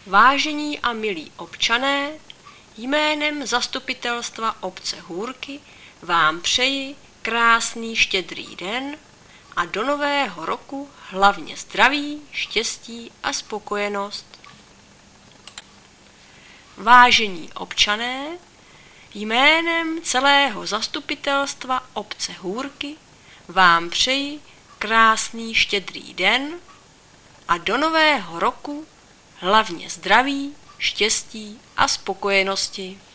Vážení a milí občané, jménem Zastupitelstva obce Hůrky vám přeji krásný štědrý den a do nového roku hlavně zdraví, štěstí a spokojenost. Vážení občané, jménem celého Zastupitelstva obce Hůrky vám přeji krásný štědrý den a do nového roku hlavně zdraví, štěstí a spokojenosti.